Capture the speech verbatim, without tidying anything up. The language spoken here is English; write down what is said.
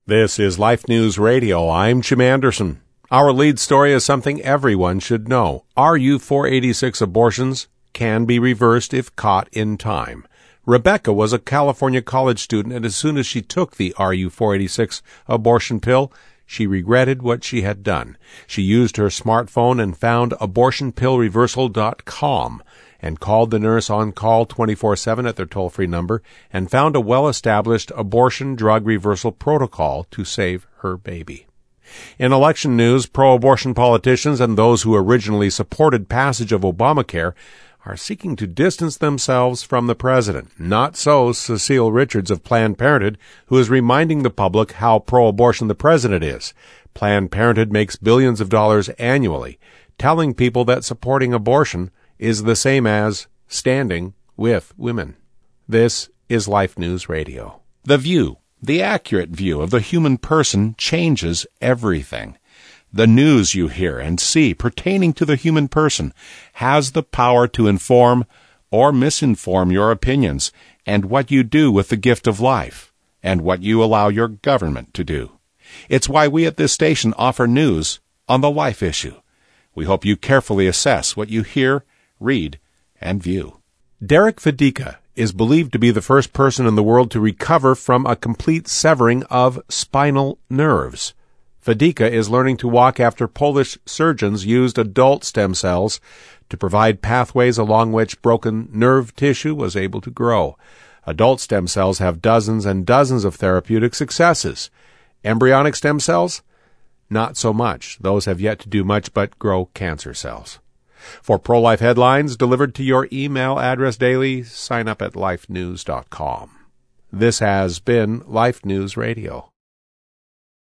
This is Life News Radio. I'm Jim Anderson. Our lead story is something everyone should know. R U four eighty-six abortions can be reversed if caught in time. Rebecca was a California college student, and as soon as she took the R U four eighty-six abortion pill, she regretted what she had done. She used her smartphone and found abortion pill reversal dot com and called the nurse on call twenty-four seven at their toll-free number and found a well-established abortion drug reversal protocol to save her baby. In election news, pro-abortion politicians and those who originally supported passage of Obamacare are seeking to distance themselves from the president. Not so Cecile Richards of Planned Parenthood, who is reminding the public how pro-abortion the president is. Planned Parenthood makes billions of dollars annually, telling people that supporting abortion is the same as standing with women. This is Life News Radio. The view, the accurate view of the human person, changes everything. The news you hear and see pertaining to the human person has the power to inform or misinform your opinions and what you do with the gift of life and what you allow your government to do. It's why we at this station offer news on the life issue. We hope you carefully assess what you hear, read, and view. Derek Fedika is believed to be the first person in the world to recover from a complete severing of spinal nerves. Fedika is learning to walk after Polish surgeons used adult stem cells to provide pathways along which broken nerve tissue was able to grow. Adult stem cells have dozens and dozens of therapeutic successes. Embryonic stem cells? Not so much. Those have yet to do much but grow cancer cells. For pro-life headlines delivered to your email address daily, sign up at life news dot com. This has been Life News Radio.